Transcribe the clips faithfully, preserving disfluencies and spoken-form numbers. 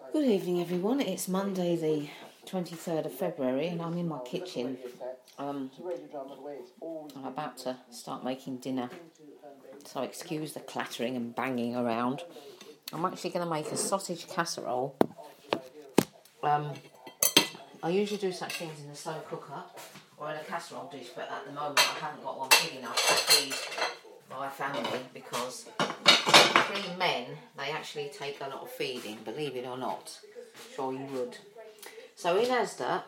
Good evening, everyone. It's Monday, the twenty-third of February, and I'm in my kitchen. Um, I'm about to start making dinner, so excuse the clattering and banging around. I'm actually going to make a sausage casserole. Um, I usually do such things in a slow cooker or in a casserole dish, but at the moment I haven't got one big enough to feed my family because three men, they actually take a lot of feeding, believe it or not. Sure you would. So in Asda,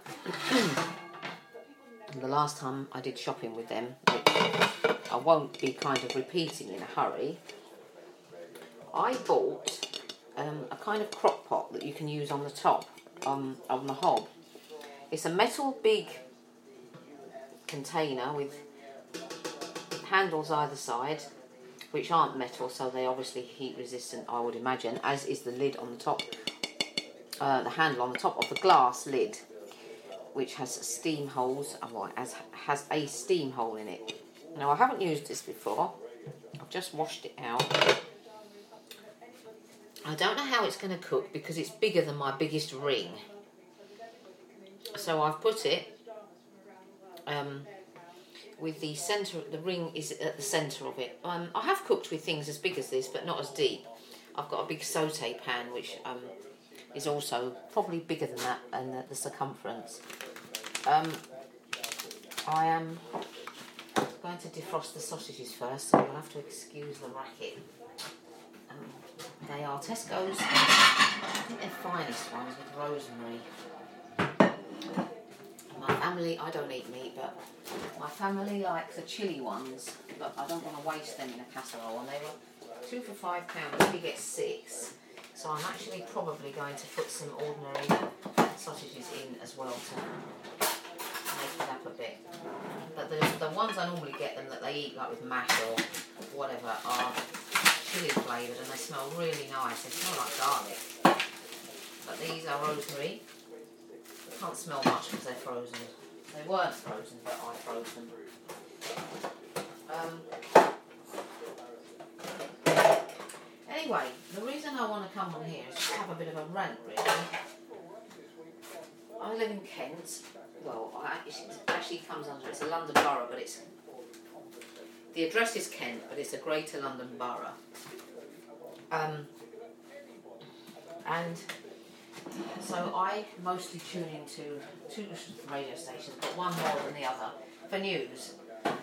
the last time I did shopping with them, which I won't be kind of repeating in a hurry, I bought um, a kind of crock pot that you can use on the top, um, on the hob. It's a metal big container with handles either side, which aren't metal, so they're obviously heat resistant, I would imagine, as is the lid on the top, uh, the handle on the top of the glass lid, which has steam holes, well, has, has a steam hole in it. Now, I haven't used this before. I've just washed it out. I don't know how it's going to cook because it's bigger than my biggest ring. So I've put it um, with the centre, the ring is at the centre of it. Um, I have cooked with things as big as this, but not as deep. I've got a big saute pan, which um, is also probably bigger than that, and the, the circumference. Um, I am going to defrost the sausages first, so you'll have to excuse the racket. Um, they are Tesco's, I think they're finest ones with rosemary. My family, I don't eat meat, but my family like the chilli ones, but I don't want to waste them in a casserole, and they were two for five pounds, you get six. So I'm actually probably going to put some ordinary sausages in as well to make it up a bit. But the, the ones I normally get them that they eat like with mash or whatever are chilli flavoured, and they smell really nice. They smell like garlic. But these are rosemary. I can't smell much because they're frozen. They weren't frozen, but I froze them. Um, Anyway, the reason I want to come on here is to have a bit of a rant, really. I live in Kent. Well, I, it actually comes under, it's a London borough, but it's, the address is Kent, but it's a Greater London borough. Um, and so I mostly tune into two radio stations, but one more than the other, for news.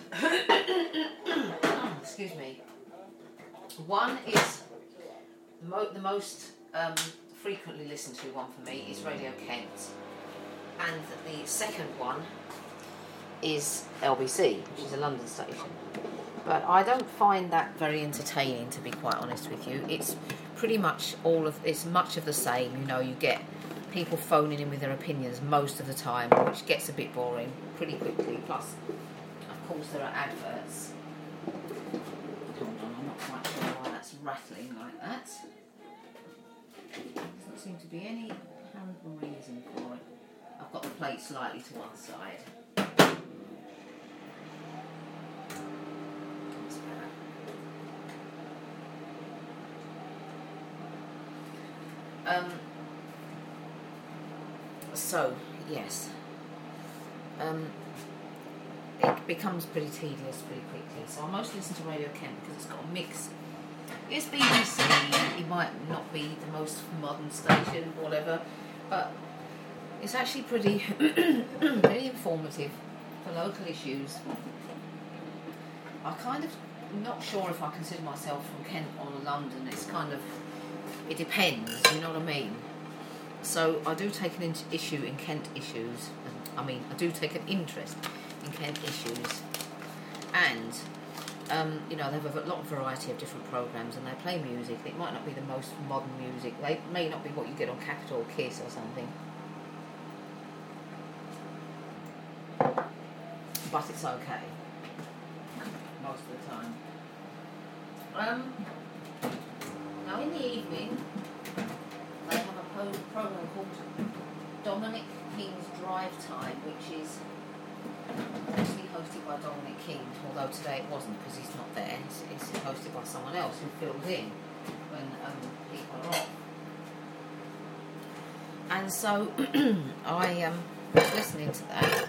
Excuse me. One is Mo- the most um, frequently listened to one for me is Radio Kent, and the second one is L B C, which is a London station. But I don't find that very entertaining, to be quite honest with you. It's pretty much all of it's much of the same. You know, you get people phoning in with their opinions most of the time, which gets a bit boring pretty quickly. Plus, of course, there are adverts. Hold on, I'm not quite sure why that's rattling like that. Doesn't seem to be any apparent reason for it. I've got the plate slightly to one side. That's better. Um. So yes. Um. It becomes pretty tedious pretty quickly. So I mostly listen to Radio Kent because it's got a mix. It's B B C, it might not be the most modern station, whatever, but it's actually pretty, pretty informative for local issues. I kind of not sure if I consider myself from Kent or London. It's kind of, it depends, you know what I mean? So I do take an in- issue in Kent issues. I mean, I do take an interest in Kent issues, and um, you know, they have a lot of variety of different programmes, and they play music. It might not be the most modern music. They may not be what you get on Capital Kiss or something, but it's okay most of the time. Um, now in the evening they have a po- programme called Dominic King's Drive Time, which is actually hosted by Dominic King, although today it wasn't because he's not there. It's, it's hosted by someone else who fills in when um, people are off. And so I um, was listening to that.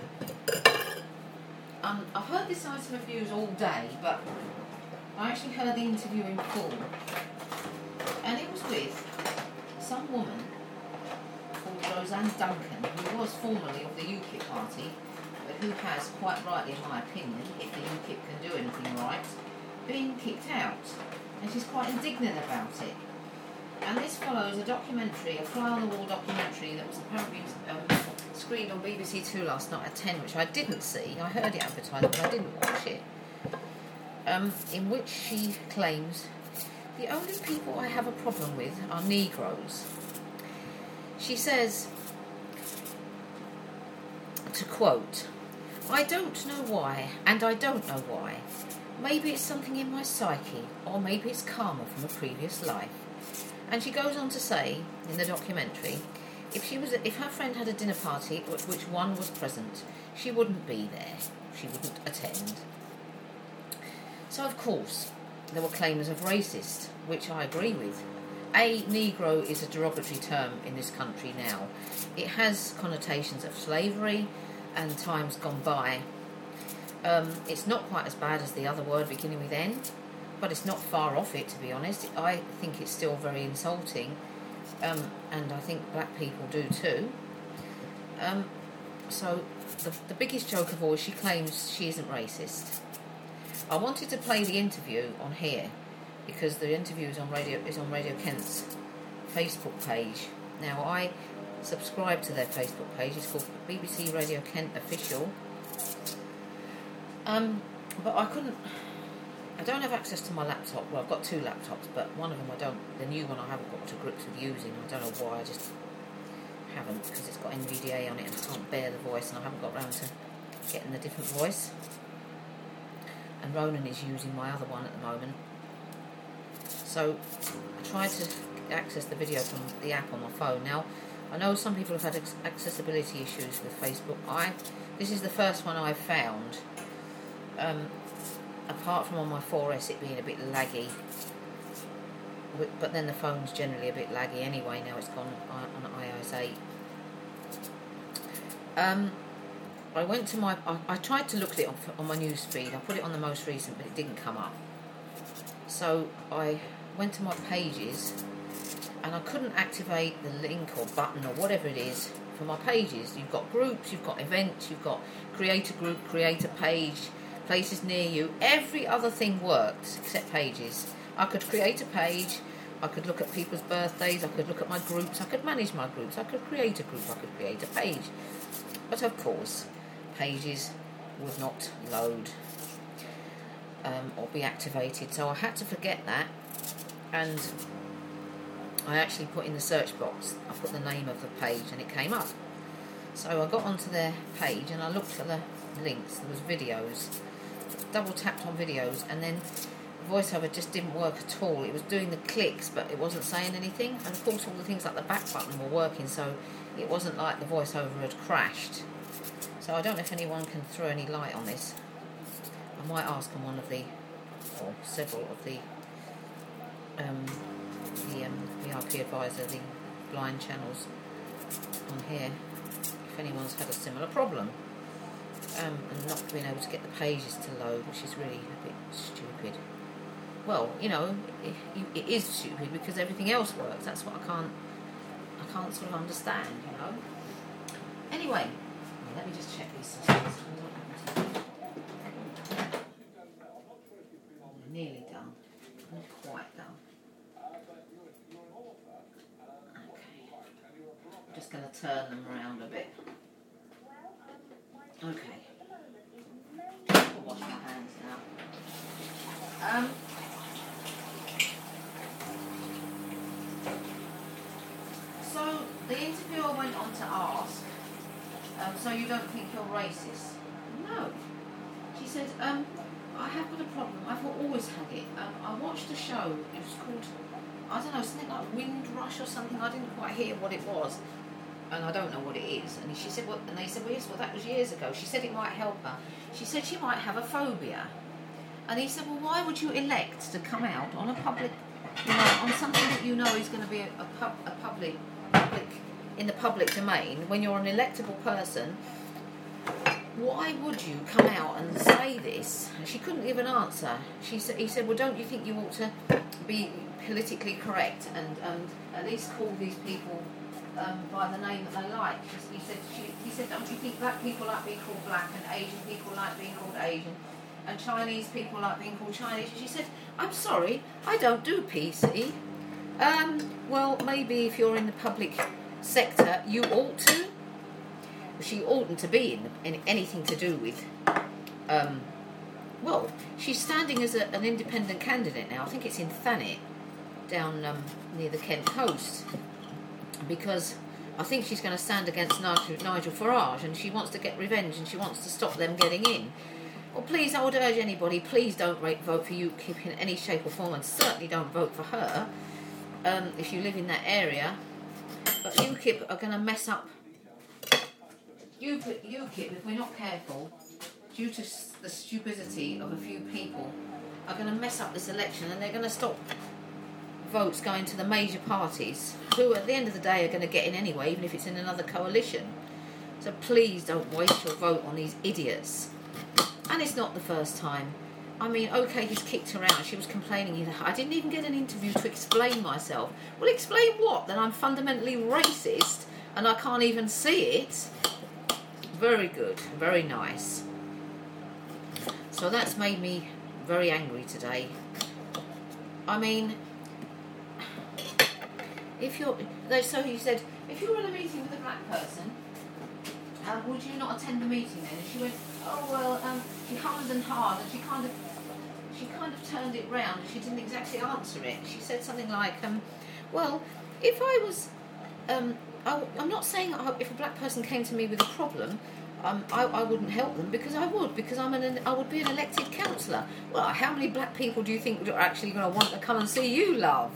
Um, I've heard this item of views all day, but I actually heard the interview in full. And it was with some woman called Roseanne Duncan, who was formerly of the UKIP party, but who has, quite rightly in my opinion, if the UKIP can do anything right, been kicked out. And she's quite indignant about it. And this follows a documentary, a fly-on-the-wall documentary that was apparently um, screened on B B C Two last night at ten, which I didn't see. I heard it advertised, but I didn't watch it. Um, in which she claims, the only people I have a problem with are Negroes. She says, to quote, I don't know why, and I don't know why. Maybe it's something in my psyche, or maybe it's karma from a previous life. And she goes on to say, in the documentary, if she was, if her friend had a dinner party at which one was present, she wouldn't be there. She wouldn't attend. So, of course, there were claims of racist, which I agree with. A Negro is a derogatory term in this country now. It has connotations of slavery and times gone by. Um, it's not quite as bad as the other word beginning with N, but it's not far off it, to be honest. I think it's still very insulting, um, and I think black people do too. Um, so the, the biggest joke of all is she claims she isn't racist. I wanted to play the interview on here because the interview is on Radio is on Radio Kent's Facebook page. Now I subscribe to their Facebook page. It's called B B C Radio Kent Official. Um, but I couldn't. I don't have access to my laptop. Well, I've got two laptops, but one of them I don't. The new one I haven't got to grips with using. I don't know why. I just haven't, because it's got N V D A on it and I can't bear the voice, and I haven't got round to getting the different voice. And Ronan is using my other one at the moment. So I tried to access the video from the app on my phone. Now, I know some people have had accessibility issues with Facebook. I this is the first one I've found. Um, apart from on my four S it being a bit laggy, but then the phone's generally a bit laggy anyway. Now it's gone on i O S eight. Um, I went to my. I, I tried to look at it on, on my news feed. I put it on the most recent, but it didn't come up. So I went to my pages, and I couldn't activate the link or button or whatever it is for my pages. You've got groups, you've got events, you've got create a group, create a page, places near you. Every other thing worked except pages. I could create a page. I could look at people's birthdays. I could look at my groups. I could manage my groups. I could create a group. I could create a page. But of course, pages would not load um, or be activated. So I had to forget that, and I actually put in the search box, I put the name of the page and it came up. So I got onto their page and I looked at the links. There was videos, double tapped on videos, and then the voiceover just didn't work at all. It was doing the clicks but it wasn't saying anything, and of course all the things like the back button were working, so it wasn't like the voiceover had crashed. So I don't know if anyone can throw any light on this. I might ask on one of the, or several of the um, the um, V I P advisor, the blind channels on here, if anyone's had a similar problem, um, and not being able to get the pages to load, which is really a bit stupid. Well, you know, it, it is stupid because everything else works. That's what I can't, I can't sort of understand, you know. Anyway, let me just check these sausages. They're nearly done. Not quite done. I'm just going to turn them around a bit. Okay. I'll wash my hands now. Um, so, the interviewer went on to ask, um, so you don't think you're racist? No. She said, um, I have got a problem. I've always had it. Um, I watched a show, it was called, I don't know, something like Windrush or something. I didn't quite hear what it was, and I don't know what it is. And she said, "What?" And they said, "Well, yes, well, that was years ago." She said it might help her. She said she might have a phobia. And he said, "Well, why would you elect to come out on a public, you know, on something that you know is going to be a, a, pub, a public public in the public domain, when you're an electable person, why would you come out and say this? She couldn't give an answer. She said, he said, well, don't you think you ought to be politically correct and, and at least call these people um, by the name that they like? He said, she, he said, don't you think black people like being called black and Asian people like being called Asian and Chinese people like being called Chinese? She said, I'm sorry, I don't do P C. Um, well, maybe if you're in the public sector, you ought to. She oughtn't to be in, in anything to do with, um, well, she's standing as a, an independent candidate now. I think it's in Thanet, down um, near the Kent coast, because I think she's going to stand against Nigel, Nigel Farage, and she wants to get revenge, and she wants to stop them getting in. Well, please, I would urge anybody, please don't rate, vote for UKIP in any shape or form, and certainly don't vote for her um, if you live in that area. But UKIP are going to mess up. UKIP, if we're not careful, due to the stupidity of a few people, are going to mess up this election, and they're going to stop votes going to the major parties, who at the end of the day are going to get in anyway, even if it's in another coalition. So please don't waste your vote on these idiots. And it's not the first time. I mean, okay, he's kicked her out. She was complaining. I didn't even get an interview to explain myself. Well, explain what? That I'm fundamentally racist and I can't even see it? Very good, very nice. So that's made me very angry today. I mean, if you're... So he said, if you were in a meeting with a black person, um, would you not attend the meeting then? And she went, oh, well, um, she hummed and hawed, and she kind of... She kind of turned it round, and she didn't exactly answer it. She said something like, um, well, if I was... Um, I, I'm not saying if a black person came to me with a problem, um, I, I wouldn't help them, because I would, because I'm an, I would be an elected councillor. Well, how many black people do you think are actually going to want to come and see you, love?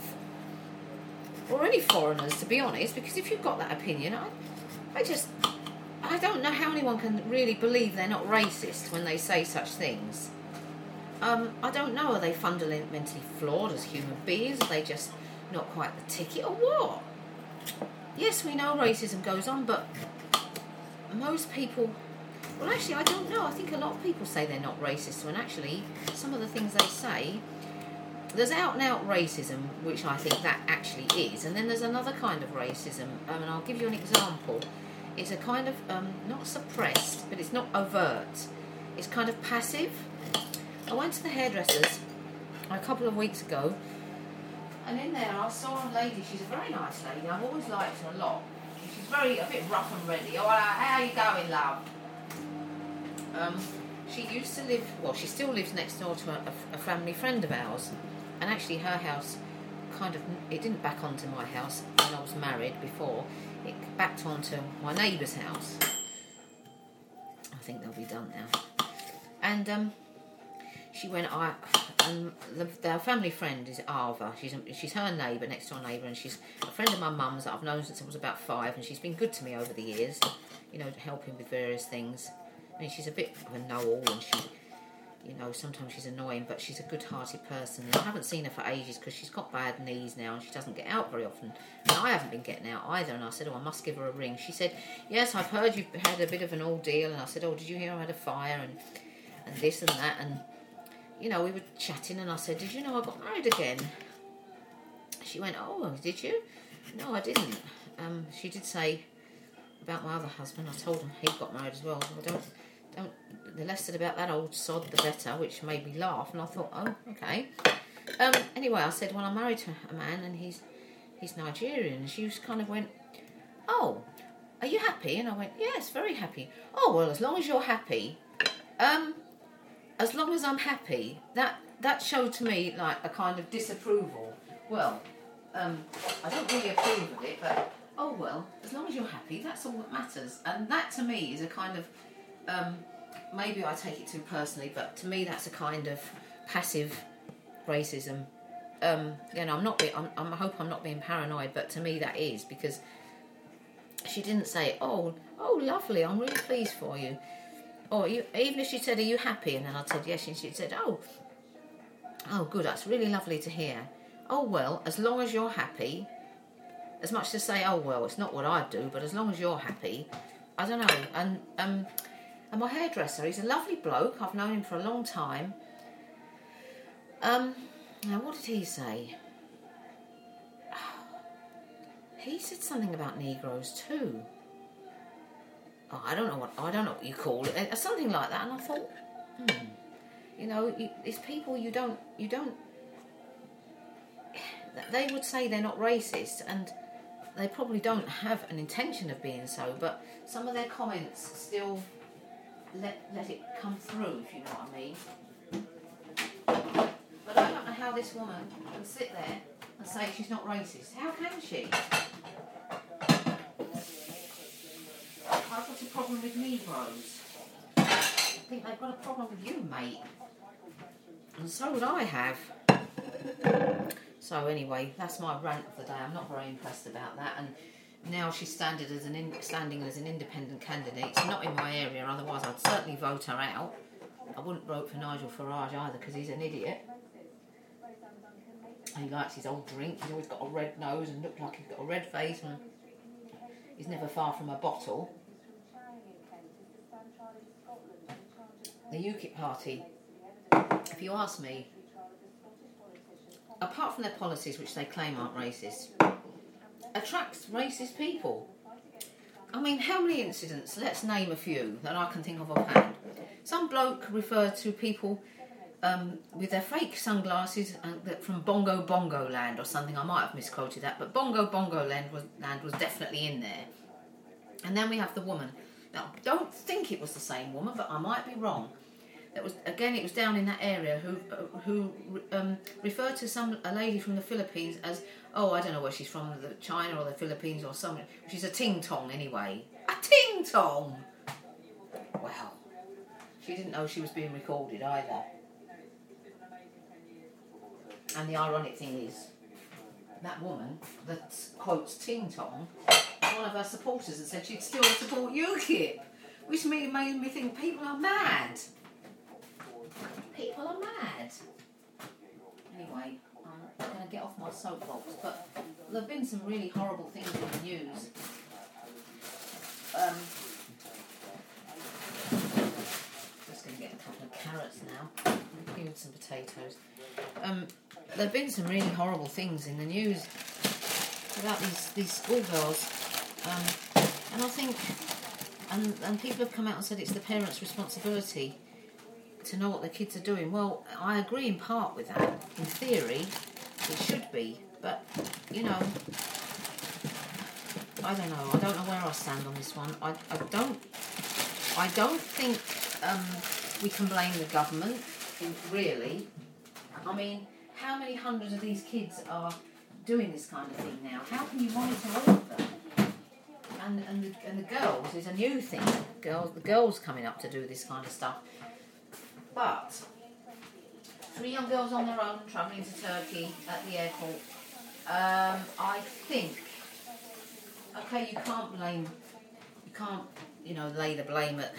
Or any foreigners, to be honest, because if you've got that opinion, I, I just... I don't know how anyone can really believe they're not racist when they say such things. Um, I don't know, are they fundamentally flawed as human beings? Are they just not quite the ticket, or what? Yes, we know racism goes on, but most people... Well, actually, I don't know. I think a lot of people say they're not racist, when actually some of the things they say... There's out-and-out racism, which I think that actually is, and then there's another kind of racism, um, and I'll give you an example. It's a kind of, um, not suppressed, but it's not overt. It's kind of passive. I went to the hairdresser's a couple of weeks ago, and in there I saw a lady. She's a very nice lady. I've always liked her a lot. She's very, a bit rough and ready. Oh, how are you going, love? Um, she used to live, well, she still lives next door to a, a family friend of ours. And actually her house kind of, it didn't back onto my house when I was married before. It backed onto my neighbour's house. I think they'll be done now. And um, she went, I, um, the, their family friend is Ava. She's she's her neighbour, next door neighbour, and she's a friend of my mum's that I've known since I was about five, and she's been good to me over the years, you know, helping with various things. I mean, she's a bit of a know-all, and she, you know, sometimes she's annoying, but she's a good-hearted person. And I haven't seen her for ages because she's got bad knees now and she doesn't get out very often. And I haven't been getting out either. And I said, oh, I must give her a ring. She said, yes, I've heard you had a bit of an ordeal. And I said, oh, did you hear I had a fire and, and this and that? And, you know, we were chatting and I said, did you know I got married again? She went, oh, did you? No, I didn't. Um, she did say about my other husband. I told him he got married as well. I don't... Don't, the less said about that old sod, the better, which made me laugh. And I thought, oh, okay. Um, anyway, I said, well, I'm married to a man and he's he's Nigerian. And she just kind of went, oh, are you happy? And I went, yes, very happy. Oh, well, as long as you're happy, um, as long as I'm happy, that, that showed to me like a kind of disapproval. Well, um, I don't really approve of it, but, oh, well, as long as you're happy, that's all that matters. And that to me is a kind of... Um, maybe I take it too personally, but to me that's a kind of passive racism. Um, you know, I'm not. Be, I'm, I'm, I hope I'm not being paranoid, but to me that is, because she didn't say, "Oh, oh, lovely, I'm really pleased for you," or you, even if she said, "Are you happy?" and then I said yes, and she said, "Oh, oh, good, that's really lovely to hear." Oh well, as long as you're happy, as much to say, oh well, it's not what I'd do, but as long as you're happy, I don't know. And um, and my hairdresser, he's a lovely bloke. I've known him for a long time. Um, now what did he say? He said something about Negroes too. Oh, I don't know what I don't know what you call it, uh, something like that. And I thought, hmm, you know, you, it's people you don't you don't. They would say they're not racist, and they probably don't have an intention of being so. But some of their comments still let let it come through, if you know what I mean. But I don't know how this woman can sit there and say she's not racist. How can she? I've got a problem with Negroes. I think they've got a problem with you, mate. And so would I have. So anyway, that's my rant of the day. I'm not very impressed about that. And now she's standing as an in, standing as an independent candidate. It's not in my area, otherwise I'd certainly vote her out. I wouldn't vote for Nigel Farage either, because he's an idiot. He likes his old drink. He's always got a red nose and looks like he's got a red face, and he's never far from a bottle. The UKIP party, if you ask me, apart from their policies, which they claim aren't racist, attracts racist people. I mean, how many incidents, let's name a few that I can think of offhand. Some bloke referred to people um, with their fake sunglasses and that from Bongo Bongo Land or something. I might have misquoted that, but Bongo Bongo Land was, land was definitely in there. And then we have the woman. Now, I don't think it was the same woman, but I might be wrong. That was again, it was down in that area who uh, who um, referred to some a lady from the Philippines as, oh, I don't know where she's from, the China or the Philippines or something. She's a ting tong anyway. A ting tong. Well, she didn't know she was being recorded either. And the ironic thing is, that woman that quotes ting tong, one of her supporters, and said she'd still support UKIP, which made me think people are mad. People are mad. Anyway, I'm going to get off my soapbox, but there have been some really horrible things in the news. Um, just going to get a couple of carrots now, and some potatoes. Um, there have been some really horrible things in the news about these these schoolgirls, um, and I think, and and people have come out and said it's the parents' responsibility to know what the kids are doing. Well, I agree in part with that. In theory, it should be, but you know, I don't know. I don't know where I stand on this one. I, I don't. I don't think um, we can blame the government. Really, I mean, how many hundreds of these kids are doing this kind of thing now? How can you monitor all of them? And and the, and the girls is a new thing. Girls, the girls coming up to do this kind of stuff. But three young girls on their own travelling to Turkey at the airport. Um, I think, okay, you can't blame, you can't, you know, lay the blame at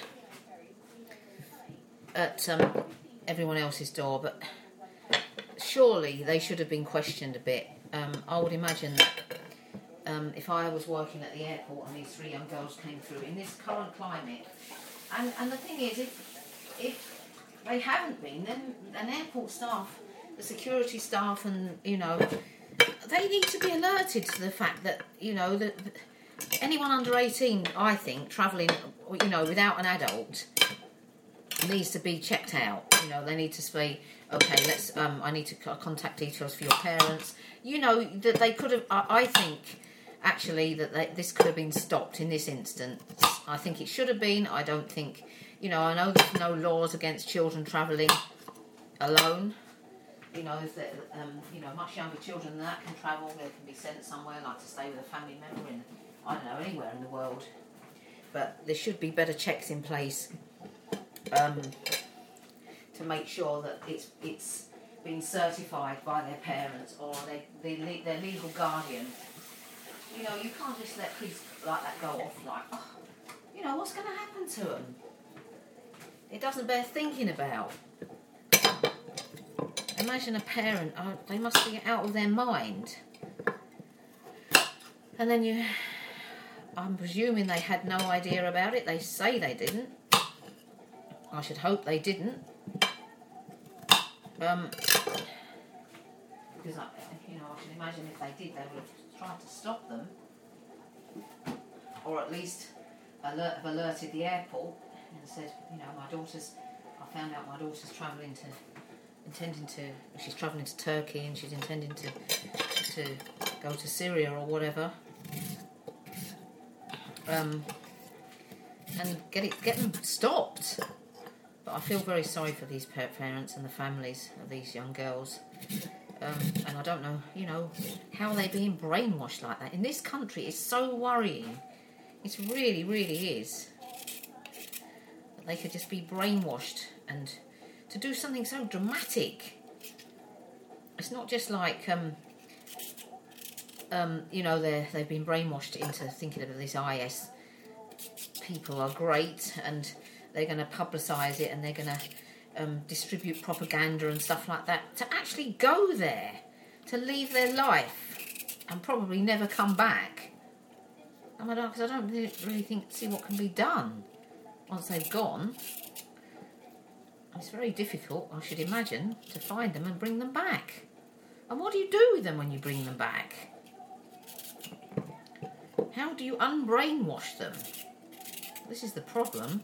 at um, everyone else's door, but surely they should have been questioned a bit. Um, I would imagine that um, if I was working at the airport and these three young girls came through in this current climate, and, and the thing is, if if they haven't been, then an airport staff, the security staff, and you know, they need to be alerted to the fact that you know that anyone under eighteen, I think, travelling, you know, without an adult, needs to be checked out. You know, they need to say, okay, let's. Um, I need to contact details for your parents. You know that they could have. I, I think actually that they, this could have been stopped in this instance. I think it should have been. I don't think. You know, I know there's no laws against children travelling alone. You know, if they're, um, you know, much younger children than that can travel. They can be sent somewhere, like to stay with a family member in, I don't know, anywhere in the world. But there should be better checks in place um, to make sure that it's it's been certified by their parents or they, they, their legal guardian. You know, you can't just let kids like that go off like, oh, you know, what's going to happen to them? It doesn't bear thinking about. Imagine a parent, oh, they must be out of their mind. And then you, I'm presuming they had no idea about it. They say they didn't. I should hope they didn't. Um, because I, you know, I can imagine if they did, they would have tried to stop them, or at least alert, have alerted the airport and said, you know, my daughter's. I found out my daughter's travelling to, intending to. She's travelling to Turkey and she's intending to to go to Syria or whatever. Um, and get it, get them stopped. But I feel very sorry for these parents and the families of these young girls. Um, and I don't know, you know, how are they being brainwashed like that? In this country, it's so worrying. It really, really is. That they could just be brainwashed and to do something so dramatic. It's not just like, um, um, you know, they're, they've been brainwashed into thinking that these I S people are great and they're going to publicise it and they're going to um, distribute propaganda and stuff like that. To actually go there, to leave their life and probably never come back. I mean, because I don't really, really think see what can be done once they've gone. It's very difficult, I should imagine, to find them and bring them back. And what do you do with them when you bring them back? How do you unbrainwash them? This is the problem.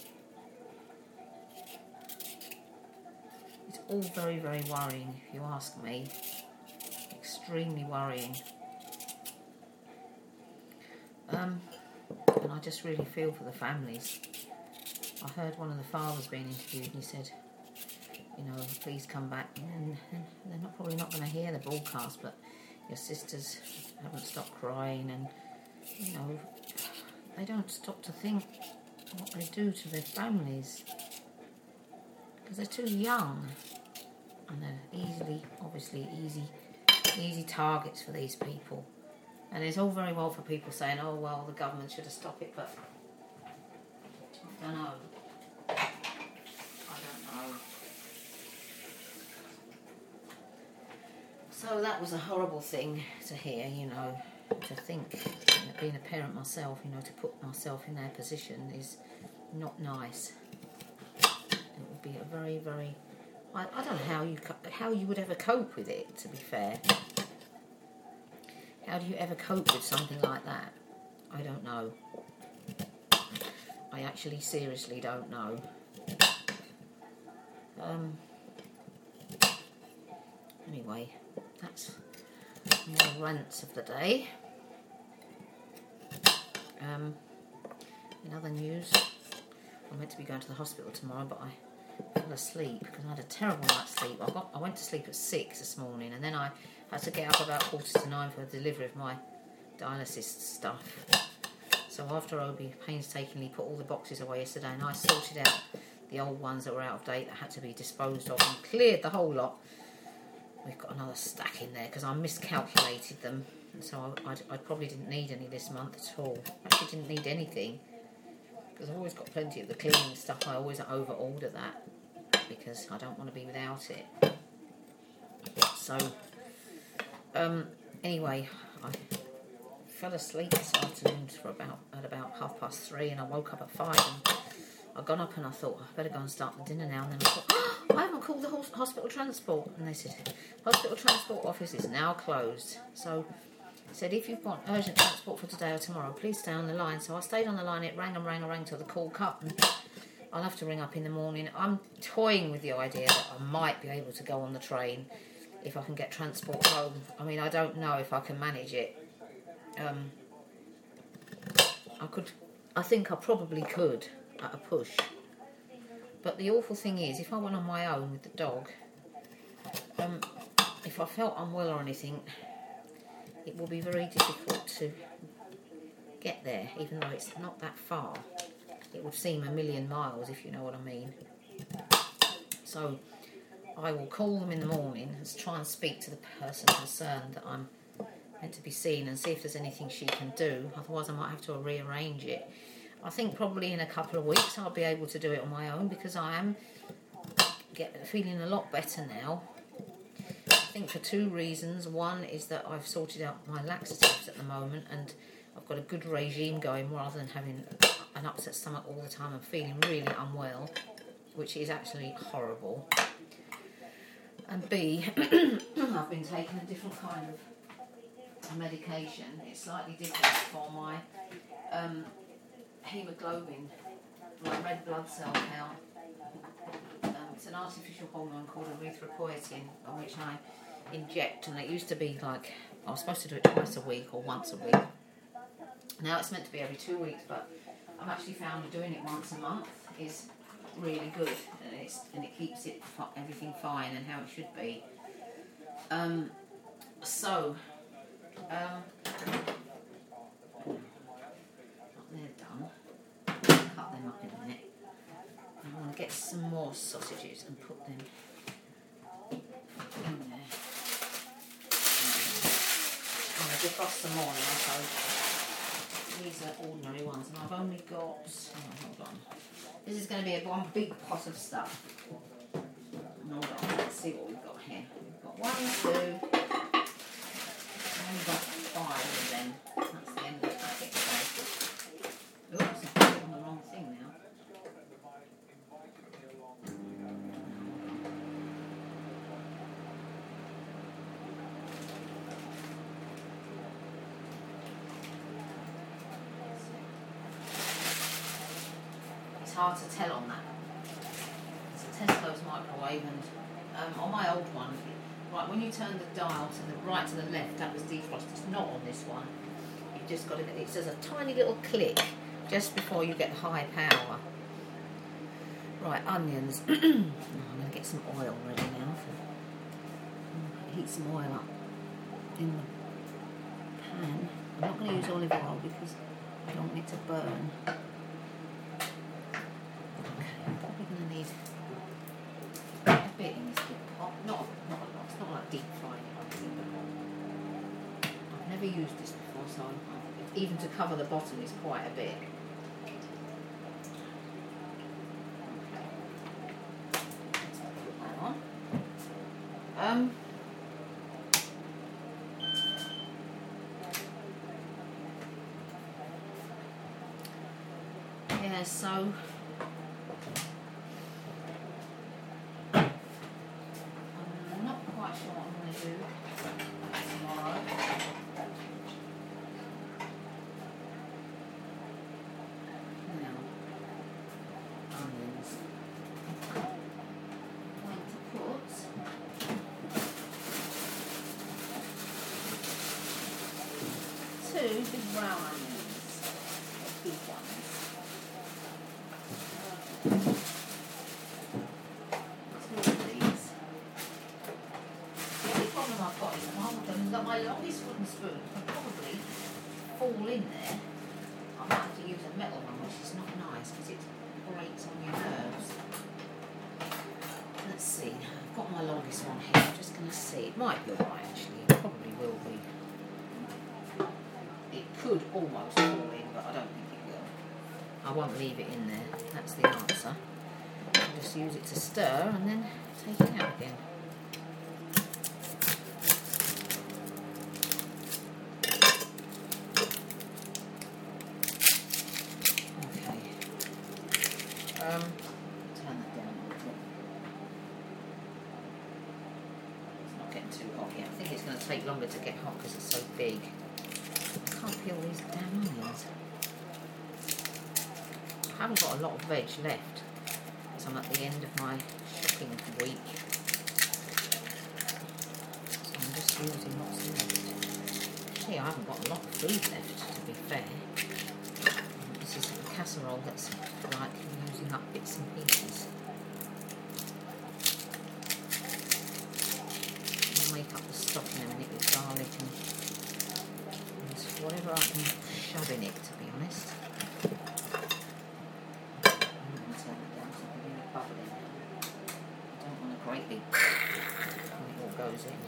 It's all very, very worrying, if you ask me. Extremely worrying. Um, and I just really feel for the families. I heard one of the fathers being interviewed and he said, you know, please come back. And they're not, probably not going to hear the broadcast, but your sisters haven't stopped crying and, you know, they don't stop to think what they do to their families. Because they're too young. And they're easily, obviously, easy, easy targets for these people. And it's all very well for people saying, oh, well, the government should have stopped it, but I don't know. I don't know. So that was a horrible thing to hear, you know, to think, you know, being a parent myself, you know, to put myself in their position is not nice. It would be a very, very... I, I don't know how you how you would ever cope with it, to be fair. How do you ever cope with something like that? I don't know. I actually seriously don't know. Um. Anyway, that's my rants of the day. Um. In other news, I'm meant to be going to the hospital tomorrow, but I fell asleep because I had a terrible night's sleep. I got I went to sleep at six this morning, and then I had to get up about quarter to nine for the delivery of my dialysis stuff. So after Obi painstakingly put all the boxes away yesterday, and I sorted out the old ones that were out of date that had to be disposed of and cleared the whole lot, we've got another stack in there because I miscalculated them. So I, I, I probably didn't need any this month at all. Actually didn't need anything because I've always got plenty of the cleaning stuff. I always over order that because I don't want to be without it. So um, anyway, I fell asleep this afternoon for about at about half past three, and I woke up at five, and I got up and I thought, I better go and start the dinner now. And then I thought, oh, I haven't called the hospital transport. And they said, hospital transport office is now closed. So I said, if you've got urgent transport for today or tomorrow, please stay on the line. So I stayed on the line. It rang and rang and rang till the call cut. And I'll have to ring up in the morning. I'm toying with the idea that I might be able to go on the train if I can get transport home. I mean, I don't know if I can manage it. Um, I could, I think I probably could at a push. But the awful thing is, if I went on my own with the dog, um, if I felt unwell or anything, it will be very difficult to get there, even though it's not that far. It would seem a million miles, if you know what I mean. So I will call them in the morning and try and speak to the person concerned that I'm meant to be seen and see if there's anything she can do. Otherwise I might have to rearrange it. I think probably in a couple of weeks I'll be able to do it on my own because I am get, feeling a lot better now. think for two reasons. One is that I've sorted out my laxatives at the moment and I've got a good regime going rather than having an upset stomach all the time and feeling really unwell, which is actually horrible. And B, I've been taking a different kind of medication. It's slightly different for my um, haemoglobin, my red blood cell count. Um, it's an artificial hormone called erythropoietin, which I inject, and it used to be like I was supposed to do it twice a week or once a week. Now it's meant to be every two weeks, but I've actually found doing it once a month is really good, and, it's, and it keeps it everything fine and how it should be. Um, so, um, they're done. Cut them up in a minute. I want to get some more sausages and put them in there. I'm going to defrost some more now, so these are ordinary ones, and I've only got, oh, hold on. This is going to be a one big pot of stuff. Hold on, let's see what we've got here. We've got one, two, and we've got five of them. That's the end of the packet. So, oops, I've put it on the wrong thing now. It's hard to tell on that. It's a Tesco's microwave, and um, on my old one, right, when you turn the dial to the right to the left, that was defrost. It's not on this one. You've just got to get, it says a tiny little click just before you get high power. Right, onions. Oh, I'm going to get some oil ready now. For, heat some oil up in the pan. I'm not going to use olive oil because I don't want it to burn. Need a bit in this big pot, not, not a lot, it's not like deep frying it. I've never used this before, so I'm, even to cover the bottom is quite a bit. Okay, let's put that on. Um, yeah, so sure what I'm going to do tomorrow. Now, onions. I'm going to put two big brown onions, big ones. My longest wooden spoon can probably fall in there. I might have to use a metal one, which is not nice because it grates on your nerves. Let's see, I've got my longest one here. I'm just going to see. It might be alright actually, it probably will be. It could almost fall in, but I don't think it will. I won't leave it in there, that's the answer. I'll just use it to stir and then take it out again. Um, turn that down a little. It's not getting too hot yet. I think it's going to take longer to get hot because it's so big. I can't peel these damn onions. I haven't got a lot of veg left, so I'm at the end of my shopping week. So I'm just using what's left. Actually, I haven't got a lot of food left, to be fair. This is a casserole that's like using up bits and pieces. I'll make up the stock in a minute with garlic and, and whatever I can shove in it, to be honest. I'm going to turn it down so I can really bubble in there. I don't want a great big when it all goes in.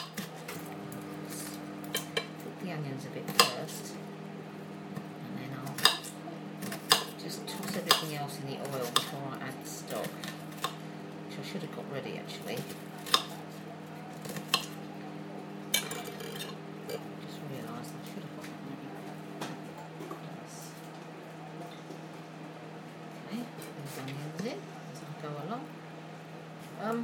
Cook the onions a bit first. Just toss everything else in the oil before I add the stock, which I should have got ready actually. onions in as I go along. Um,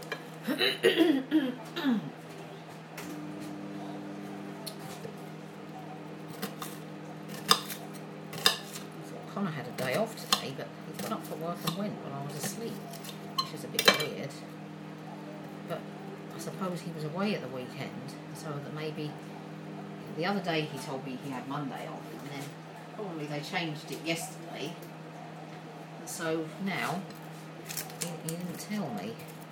Connor had a day off today, but he got up for work and went while I was asleep, which is a bit weird. But I suppose he was away at the weekend, so that maybe the other day he told me he had Monday off, and then probably they changed it yesterday. So now he, he didn't tell me.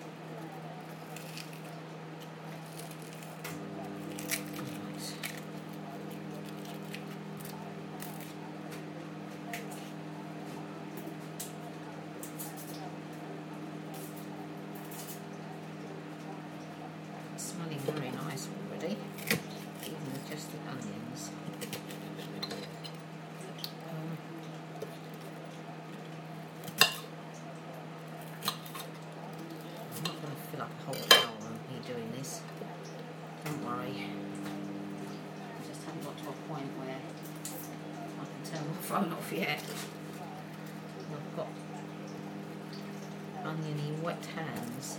Smelling very nice already, even with just the onions. Um, I'm not going to fill up a whole hour on me doing this. Don't worry. I just haven't got to a point where I can turn my phone off yet. I've got oniony wet hands.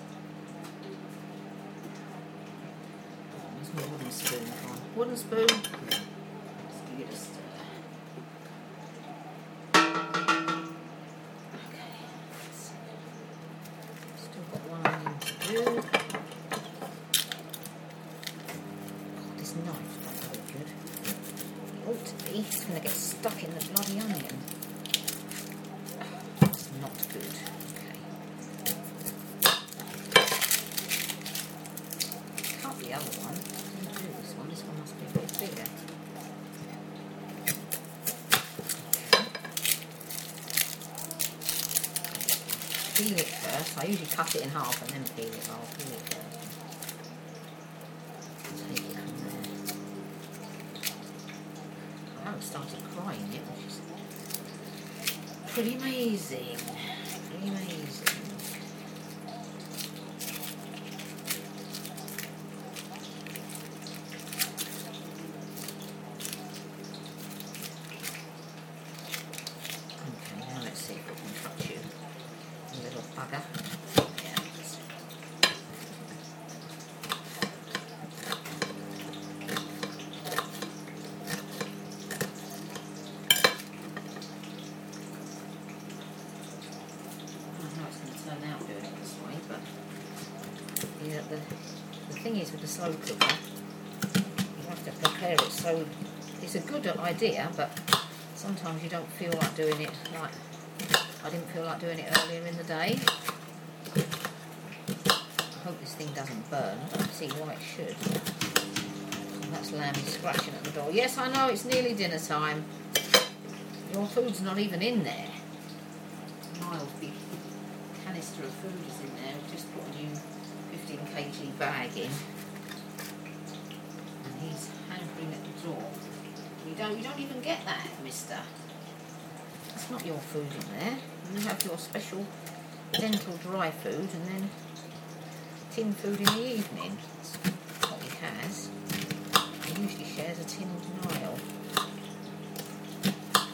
My wooden spoon on. Wooden spoon. Let's give it a stir. Okay. Still got one onion to do. God, this knife's not very good. It ought to be. It's going to get stuck in the bloody onion. It's not good. Okay. Cut the other one. This one, this one must be a bit bigger. Peel it first. I usually cut it in half and then peel it. I'll peel it first. Take it from there. I haven't started crying yet, which is pretty amazing. Pretty amazing. Bugger. Yeah. I don't know how it's going to turn out doing it this way, but yeah, the, the thing is with the slow cooker, you have to prepare it so it's a good idea, but sometimes you don't feel like doing it like I didn't feel like doing it earlier in the day. I hope this thing doesn't burn. I don't see why it should. Oh, that's Lammy scratching at the door. Yes, I know, it's nearly dinner time. Your food's not even in there. Miles' big canister of food is in there. We've just put a new fifteen kilogram bag in. And he's hankering at the door. You don't, you don't even get that, mister. That's not your food in there. You have your special dental dry food and then tin food in the evening. That's what he has. He usually shares a tin with Niall. Okay.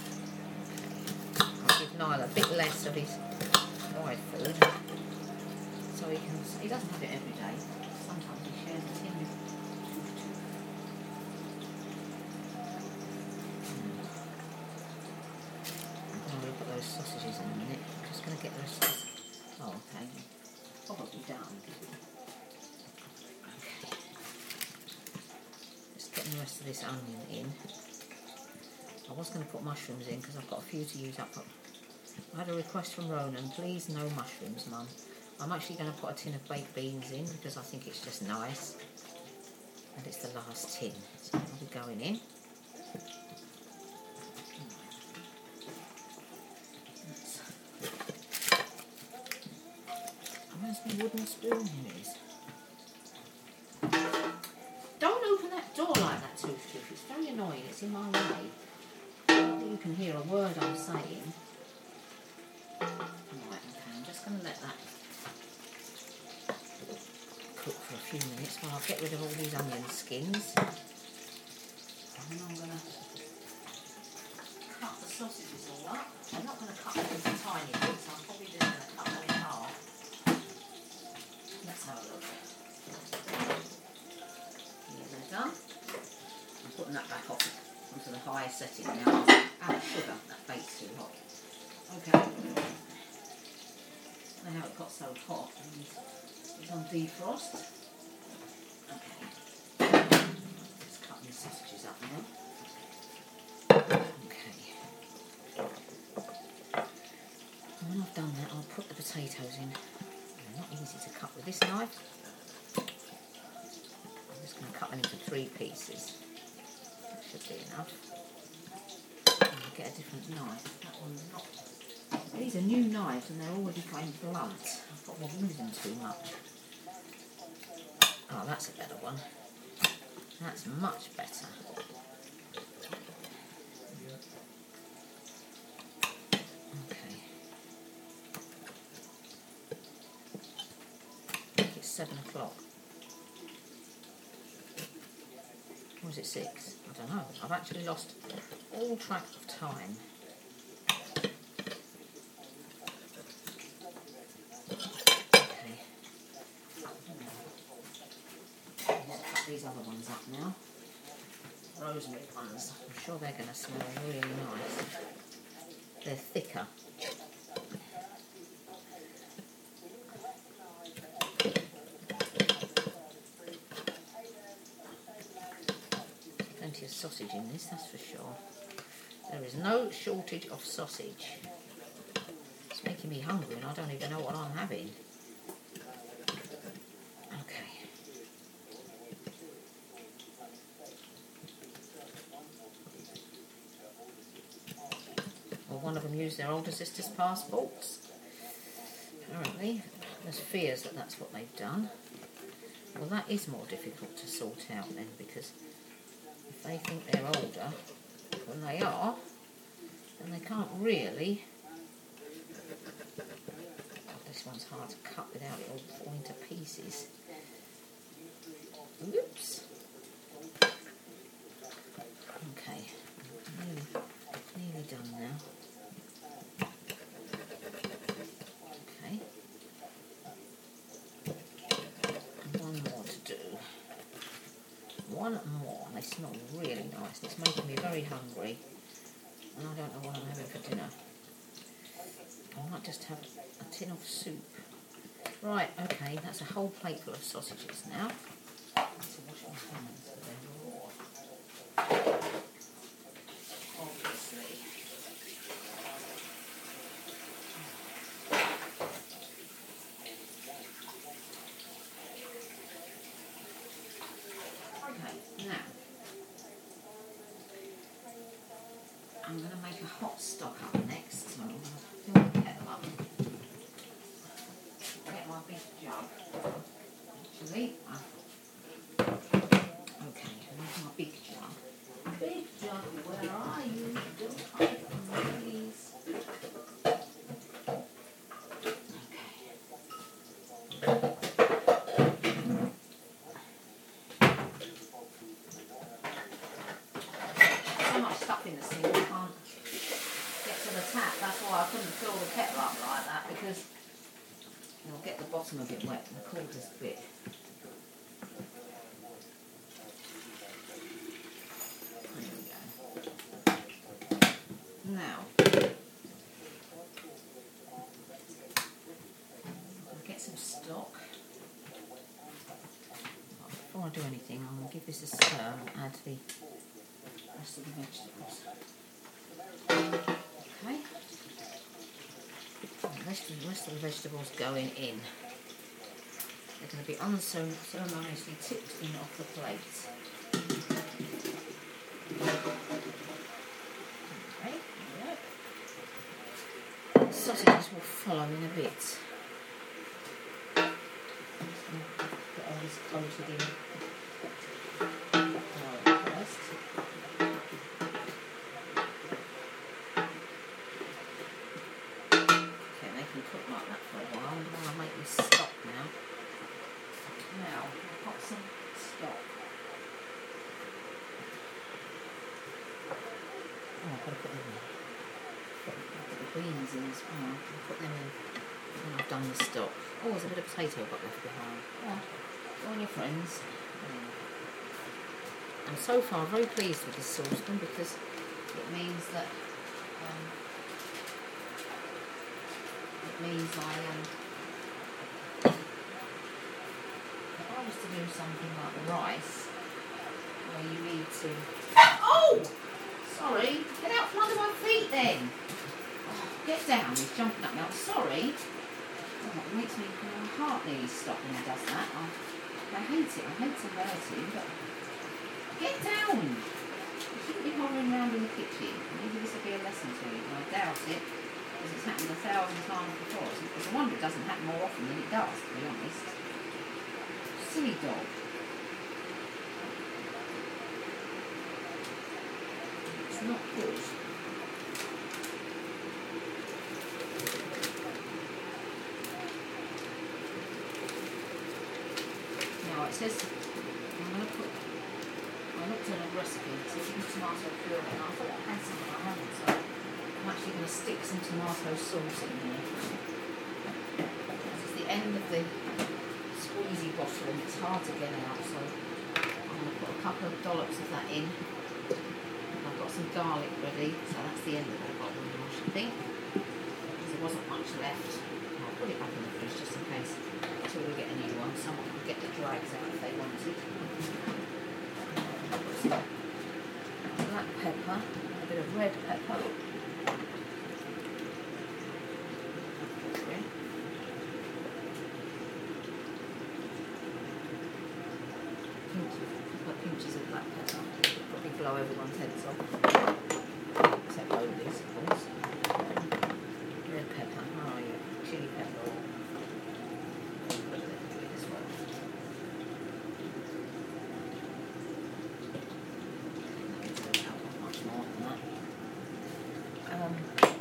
I'll give Niall a bit less of his dry food so he can. He doesn't have it every day. Sometimes he shares a tin with. Those sausages in a minute. I'm just going to get those sausages. Oh, okay. Probably done. Okay. Just getting the rest of this onion in. I was going to put mushrooms in because I've got a few to use up. I had a request from Ronan, please no mushrooms, Mum. I'm actually going to put a tin of baked beans in because I think it's just nice. And it's the last tin. So I'll be going in. Where's my wooden spoon? Here it is. Don't open that door like that, Tooth. It's very annoying. It's in my way. I don't think you can hear a word I'm saying. Right, okay, I'm just going to let that cook for a few minutes while I get rid of all these onion skins. And then I'm going to cut the sausages all up. I'm not going to cut them into tiny bits, I'm probably just going to cut them in half. Let's have a look. Here they're done. I'm putting that back off onto the higher setting now. Add sugar, that bakes too hot. Okay. Now how it got so hot, it's on defrost. Okay. Just cut these sausages up now. Okay. And when I've done that, I'll put the potatoes in. They're not easy to cut with this knife. I'm just going to cut them into three pieces. That should be enough. I'll get a different knife. That one's not. These are new knives and they're already going blunt. I probably use them too much. Oh, that's a better one. That's much better. Okay. I think it's seven o'clock. Or is it six? I don't know. I've actually lost all track of time. These other ones up now. Rosemary ones. I'm sure they're going to smell really nice. They're thicker. Plenty of sausage in this, that's for sure. There is no shortage of sausage. It's making me hungry and I don't even know what I'm having. One of them used their older sister's passports. Apparently, there's fears that that's what they've done. Well, that is more difficult to sort out then, because if they think they're older than they are, then they can't really. God, this one's hard to cut without it all falling to pieces. Oops. Okay, nearly, nearly done now. One more. They smell really nice. It's making me very hungry. And I don't know what I'm having for dinner. I might just have a tin of soup. Right, okay, that's a whole plate full of sausages now. Let's wash my hands so they're raw. Obviously. Now, I'm going to make a hot stock up next, so I'm going to fill the kettle up. Get my big jug. Actually, okay, here's my big jug. Big jug, where are you? Don't hide from me, please. In the sink, I can't get to the tap. That's why I couldn't fill the kettle up like that, because you'll get the bottom a bit wet and the quarters bit. There we go. Now, I'll get some stock. Before I do anything, I'm going to give this a stir and add the rest of the vegetables. Okay. The rest of, the rest of the vegetables going in. They're going to be unceremoniously tipped in off the plate. Okay, there we go. The sausages will follow in a bit. Just going to get all this coated in. Oh, I've got to put it in there. put the beans in as well. I'll put them in when I've done the stock. Oh, there's a bit of potato got left behind. Yeah, go on your friends. Yeah. I'm so far very pleased with this saucepan because it means that um, it means I um, if I was to do something like the rice, where you need to oh sorry, get out from under my feet then. Oh, get down, he's jumping up now. Sorry. Oh, it makes me my heart nearly stop when he does that. I, I hate it. I hate to hurt him, but get down. You shouldn't be hovering around in the kitchen. Maybe this will be a lesson to you, and I doubt it, because it's happened a thousand times before. It's, it's a wonder it doesn't happen more often than it does, to be honest. Silly dog. It's not good. Now it says, I'm going to put, I looked at a recipe, it says use tomato puree, and I thought I had some, but I haven't, so I'm actually going to stick some tomato sauce in here. It's the end of the squeezy bottle and it's hard to get out, so I'm going to put a couple of dollops of that in. I've got some garlic ready, so that's the end of that bottle, I should think, because there wasn't much left. I'll put it back in the fridge just in case until we get a new one. Someone can get the dregs out if they wanted. Black pepper, a bit of red pepper. Okay. Pinch, couple of pinches of black pepper. Probably blow everyone's heads off. Except Odie's, of course. Red pepper, how are you? Chili pepper. Put it in as well. Much more than that. Um,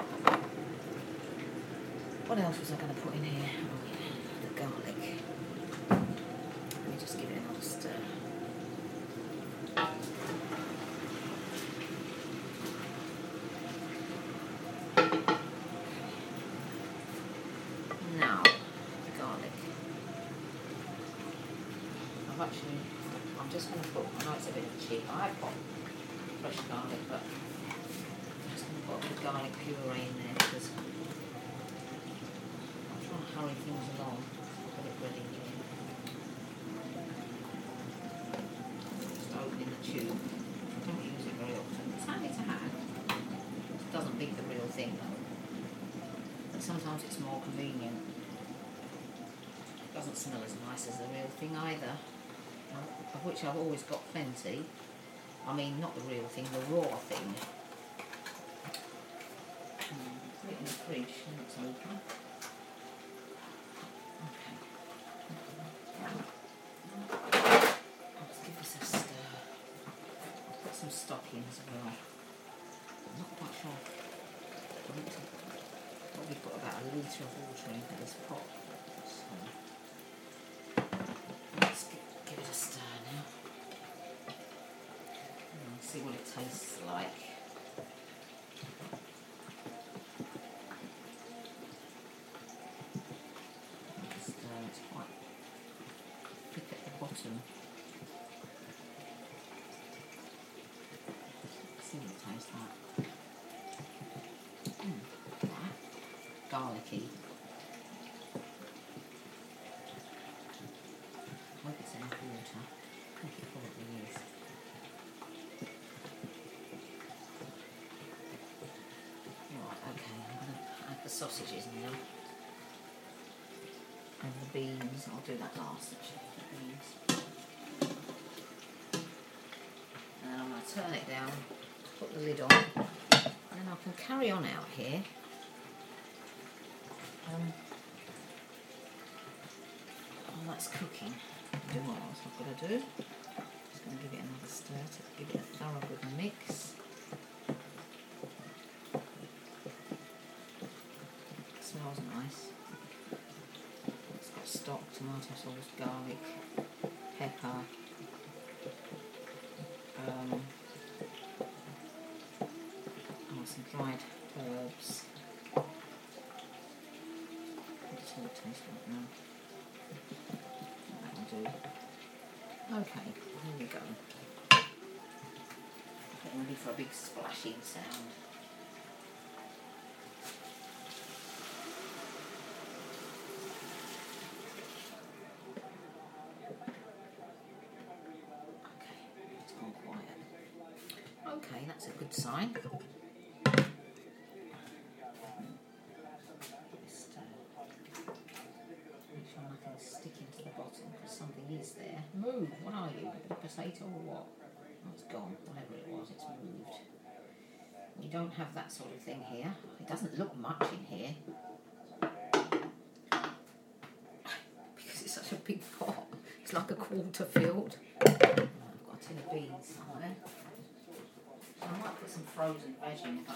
what else was I going to put in here? Oh yeah, the garlic. Let me just give it another stir. Now, the garlic. I've actually, I'm just going to put, I know it's a bit cheap, I've got fresh garlic, but I'm just going to put a bit of garlic puree in there because I'm trying to hurry things along. I'll get it ready here. Just opening the tube. I don't use it very often. It's handy to have. It doesn't beat the real thing though. But sometimes it's more convenient. It doesn't smell as nice as the real thing either, of which I've always got plenty. I mean, not the real thing, the raw thing. Hmm, put it in the fridge when it's open. Okay. I'll just give this a stir. I'll put some stock in as well. I'm not quite sure. I need to probably put about a litre of water into this pot. So, let's give, give it a stir now. And see what it tastes like. Stir, it's quite thick at the bottom. See what it tastes like. Mm, right. Garlicky. I hope it's enough water. I think it probably is. Right, okay, I'm going to add the sausages now. And the beans. I'll do that last actually, the beans. And then I'm going to turn it down, put the lid on, and then I can carry on out here. Um, oh, that's cooking. Do what else I've got to do. Just going to give it another stir to give it a thorough good mix. It smells nice. It's got stock, tomato sauce, garlic, pepper, um, oh, some dried herbs. What does it taste like now? That'll do. Okay, here we go. Getting ready for a big splashing sound. Okay, that's a good sign. Just uh, make sure nothing's sticking to the bottom because something is there. Move! What are you? A potato or what? Oh, it's gone. Whatever it was, it's moved. You don't have that sort of thing here. It doesn't look much in here because it's such a big pot. It's like a quarter filled. Oh, I've got a tin of beans somewhere. I might put some frozen veg in, but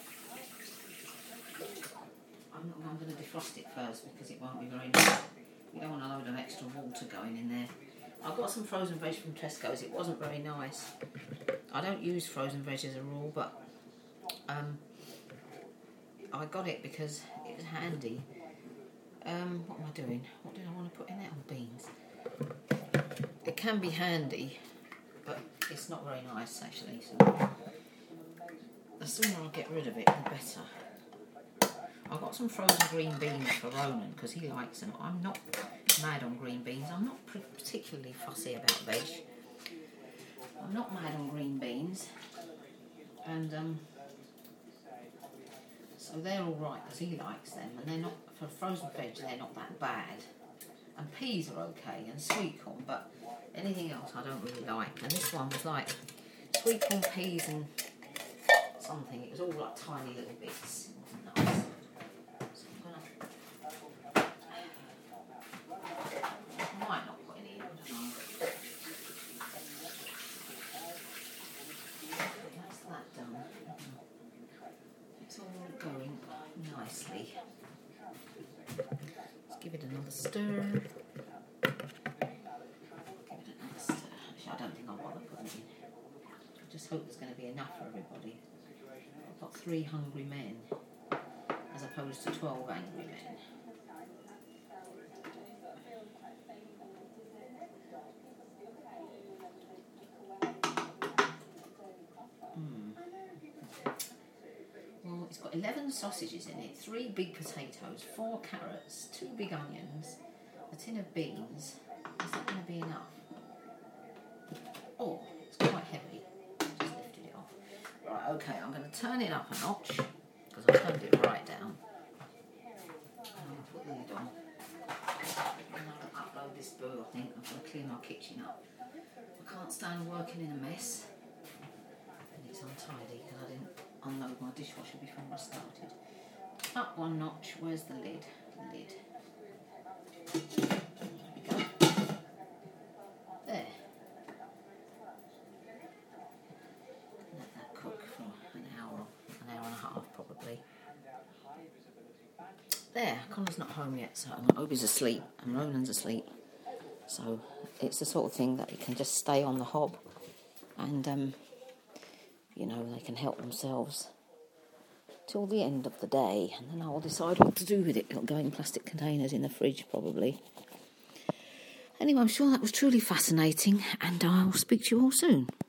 I'm, not, I'm going to defrost it first because it won't be very nice. You don't want a load of extra water going in there. I got some frozen veg from Tesco's. It wasn't very nice. I don't use frozen veg as a rule, but um, I got it because it was handy. Um, what am I doing? What did I want to put in there? Oh, beans. It can be handy, but it's not very nice actually. So the sooner I get rid of it, the better. I've got some frozen green beans for Ronan because he likes them. I'm not mad on green beans. I'm not particularly fussy about veg. I'm not mad on green beans. And um, so they're all right because he likes them. And they're not, for frozen veg, they're not that bad. And peas are okay, and sweet corn, but anything else I don't really like. And this one was like sweet corn, peas and something. It was all like tiny little bits. It wasn't nice. So I'm gonna, I might not put any in, I don't know. That's that done. It's all going nicely. Let's give it another stir. I don't think I'll bother putting it in. I just hope there's going to be enough for everybody. I've got three hungry men as opposed to twelve angry men. Hmm. Well, it's got eleven sausages in it, three big potatoes, four carrots, two big onions, a tin of beans. Is that going to be enough? Oh, it's quite heavy. Just lifted it off. Right, okay, I'm going to turn it up a notch because I turned it right down. I'm going to put the lid on. And I'll upload this boo, I think. I'm going to clean my kitchen up. I can't stand working in a mess. And it's untidy because I didn't unload my dishwasher before I started. Up one notch. Where's the lid? The lid. There, Connor's not home yet, so Obi's asleep and Ronan's asleep. So it's the sort of thing that you can just stay on the hob and, um, you know, they can help themselves till the end of the day. And then I'll decide what to do with it. It'll go in plastic containers in the fridge, probably. Anyway, I'm sure that was truly fascinating, and I'll speak to you all soon.